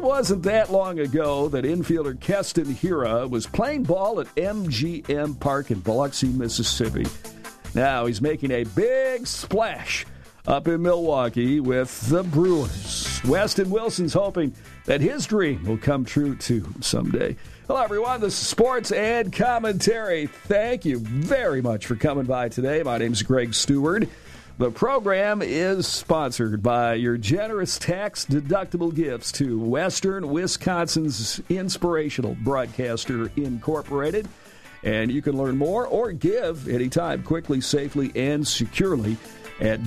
wasn't that long ago that infielder Keston Hiura was playing ball at MGM Park in Biloxi, Mississippi. Now he's making a big splash up in Milwaukee with the Brewers. Weston Wilson's hoping that his dream will come true too someday. Hello, everyone. This is Sports and Commentary. Thank you very much for coming by today. My name is Greg Stewart. The program is sponsored by your generous tax-deductible gifts to Western Wisconsin's Inspirational Broadcaster Incorporated. And you can learn more or give anytime, quickly, safely, and securely at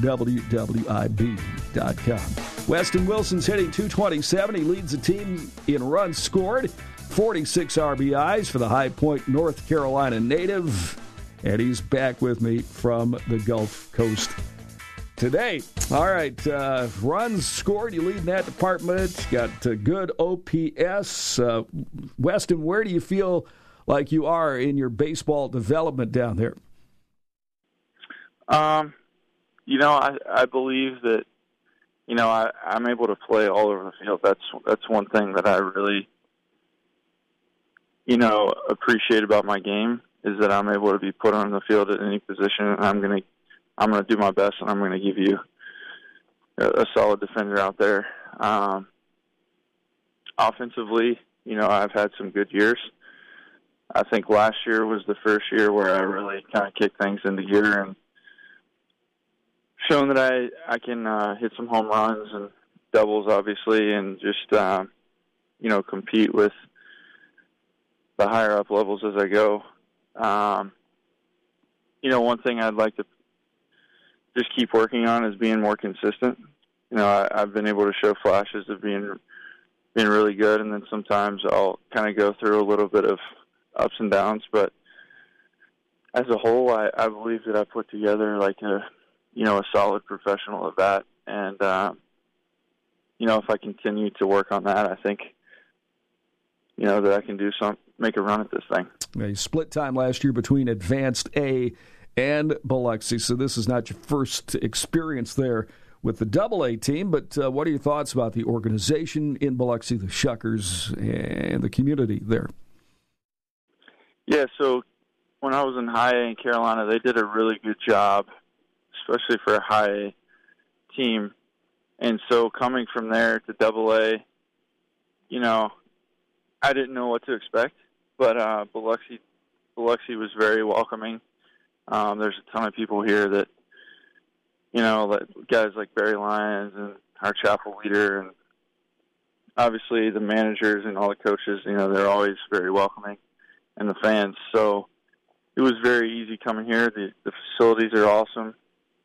WWIB.com. Weston Wilson's hitting .227. He leads the team in runs scored, 46 RBIs for the High Point, North Carolina native. And he's back with me from the Gulf Coast today. All right, runs scored. You lead in that department. Got good OPS. Weston, where do you feel like you are in your baseball development down there? I believe that, I'm able to play all over the field. That's one thing that I really, appreciate about my game is that I'm able to be put on the field at any position, and I'm gonna do my best, and I'm gonna give you a solid defender out there. Offensively, I've had some good years. I think last year was the first year where I really kind of kicked things into gear and shown that I can hit some home runs and doubles, obviously, and just, compete with the higher up levels as I go. One thing I'd like to just keep working on is being more consistent. I've been able to show flashes of being really good, and then sometimes I'll kind of go through a little bit of ups and downs, but as a whole, I believe that I put together like a solid professional at bat. And, if I continue to work on that, I think, that I can make a run at this thing. You split time last year between Advanced A and Biloxi, so this is not your first experience there with the Double-A team, but what are your thoughts about the organization in Biloxi, the Shuckers, and the community there? Yeah, so when I was in High A in Carolina, they did a really good job, especially for a High A team. And so coming from there to Double-A, I didn't know what to expect, but Biloxi was very welcoming. There's a ton of people here that, guys like Barry Lyons and our chapel leader, and obviously the managers and all the coaches, they're always very welcoming, and the fans. So it was very easy coming here. The facilities are awesome.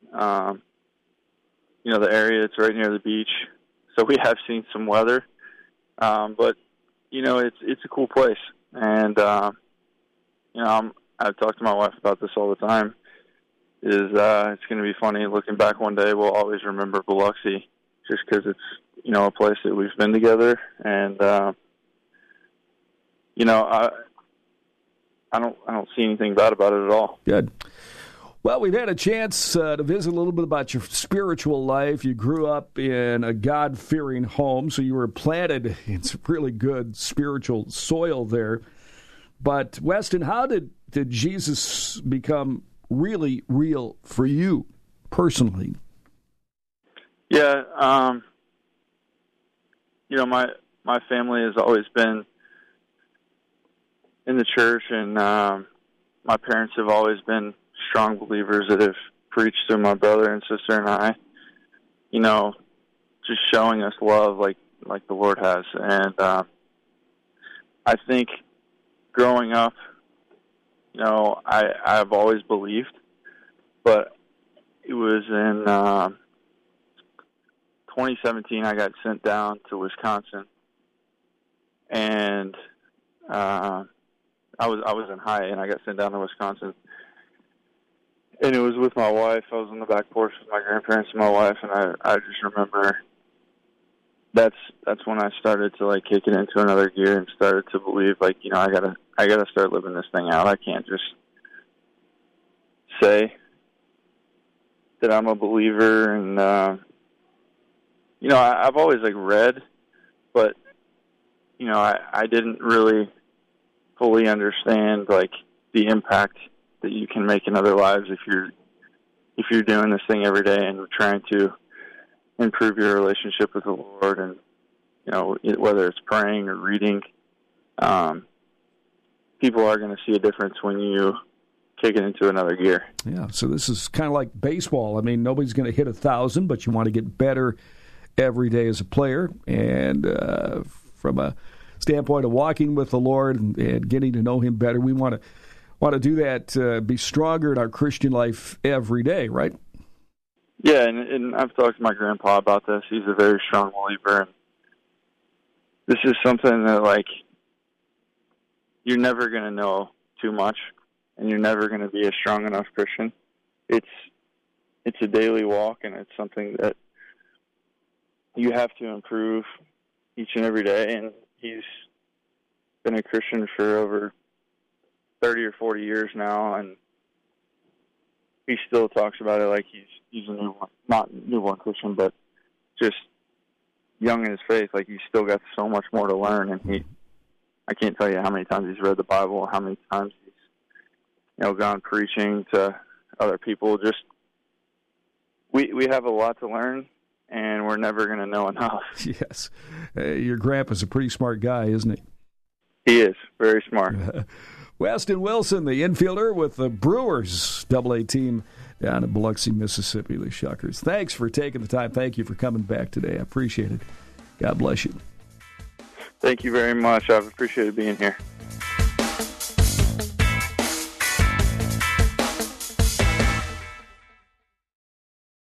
The area, it's right near the beach. So we have seen some weather. But, it's a cool place. And, I've talked to my wife about this all the time, it's going to be funny. Looking back one day, we'll always remember Biloxi just because it's, a place that we've been together. And, I don't see anything bad about it at all. Good. Well, we've had a chance to visit a little bit about your spiritual life. You grew up in a God-fearing home, so you were planted in some really good spiritual soil there. But, Weston, how did Jesus become really real for you personally? Yeah, my family has always been in the church, and my parents have always been strong believers that have preached to my brother and sister and I, just showing us love like the Lord has. And I think growing up, I've always believed, but it was in 2017 I got sent down to Wisconsin, and I was in High, and I got sent down to Wisconsin. And it was with my wife. I was on the back porch with my grandparents and my wife, and I just remember that's when I started to kick it into another gear and started to believe I gotta start living this thing out. I can't just say that I'm a believer, and I've always read, but I didn't really fully understand like the impact that you can make in other lives if you're doing this thing every day and trying to improve your relationship with the Lord, and whether it's praying or reading, people are going to see a difference when you kick it into another gear. Yeah, so this is kind of like baseball. I mean, nobody's going to hit 1,000, but you want to get better every day as a player. And from a standpoint of walking with the Lord and getting to know Him better, we want to do that, be stronger in our Christian life every day, right? Yeah, and I've talked to my grandpa about this. He's a very strong believer. And this is something that, like, you're never going to know too much, and you're never going to be a strong enough Christian. It's a daily walk, and it's something that you have to improve each and every day. And he's been a Christian for over 30 or 40 years now, and he still talks about it like he's a newborn, not newborn Christian, but just young in his faith. Like, he's still got so much more to learn, and I can't tell you how many times he's read the Bible, how many times he's gone preaching to other people. Just we have a lot to learn, and we're never going to know enough. Yes. Your grandpa's a pretty smart guy, isn't he? He is. Very smart. Weston Wilson, the infielder with the Brewers AA team down in Biloxi, Mississippi, the Shuckers. Thanks for taking the time. Thank you for coming back today. I appreciate it. God bless you. Thank you very much. I've appreciated being here.